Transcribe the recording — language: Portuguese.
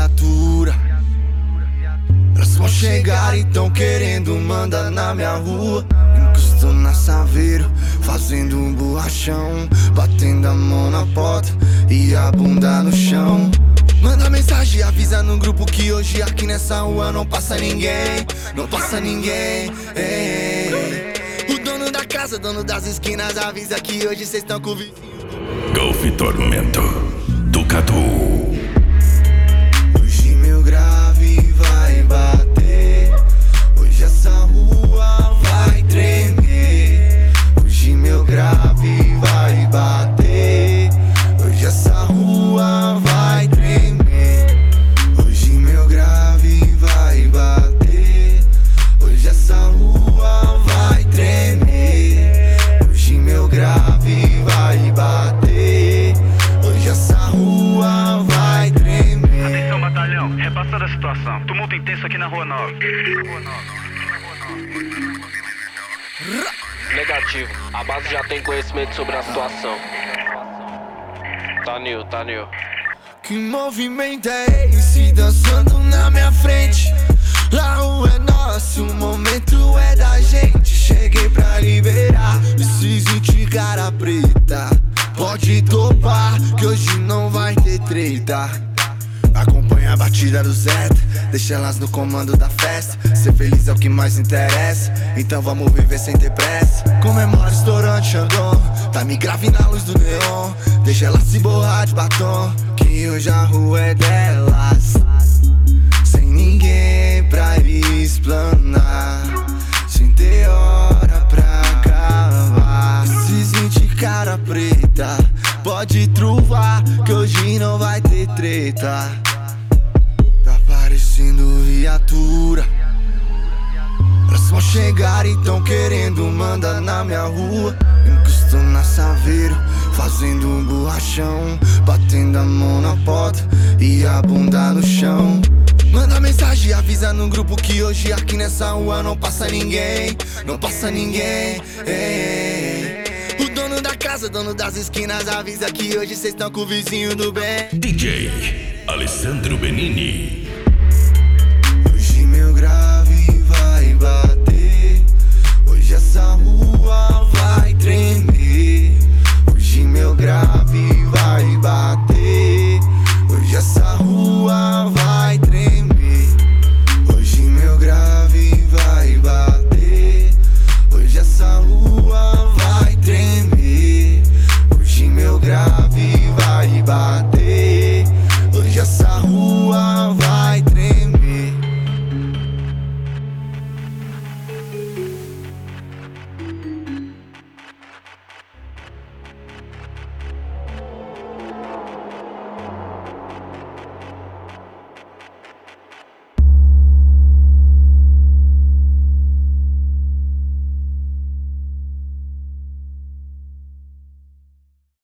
viatura. Elas vão chegar e tão querendo mandar na minha rua. Encosto na Saveiro, fazendo um borrachão, batendo a mão na porta e a bunda no chão. Manda mensagem, avisa no grupo que hoje aqui nessa rua não passa ninguém. Não passa ninguém, ei. O dono da casa, dono das esquinas, avisa que hoje cês tão com o vizinho. Golf Tormento do Catu. Hoje meu grave vai bater, hoje essa rua vai tremer. Hoje meu grave vai bater, hoje essa rua vai tremer. Hoje meu grave vai bater, hoje essa rua vai tremer. Hoje meu grave vai bater, hoje essa rua vai tremer. Atenção, batalhão, repassada a situação. Tumulto intenso aqui na Rua 9. Negativo, a base já tem conhecimento sobre a situação. Tá new. Que movimento é esse dançando na minha frente? A rua é nossa, o momento é da gente. Cheguei pra liberar esses 20 cara preta. Pode topar que hoje não vai ter treta. Acompanha a batida do Zeta, deixa elas no comando da festa. Ser feliz é o que mais interessa, então vamos viver sem ter pressa. Comemora estourante Xandão, tá me grave na luz do neon. Deixa elas se borrar de batom, que hoje a rua é delas. Sem ninguém pra explanar, sem ter hora pra acabar. Esses 20 cara preta, pode truvar que hoje não vai ter treta. Tá parecendo viatura. Elas vão chegar e tão querendo mandar na minha rua. Encosto na Saveiro, fazendo um borrachão, batendo a mão na porta e a bunda no chão. Manda mensagem, avisa no grupo que hoje aqui nessa rua não passa ninguém. Não passa ninguém, ei. O dono da casa, dono das esquinas, avisa que hoje cês tão com o vizinho do bem. DJ Alessandro Benini. Hoje meu grave vai bater, hoje essa rua vai tremer.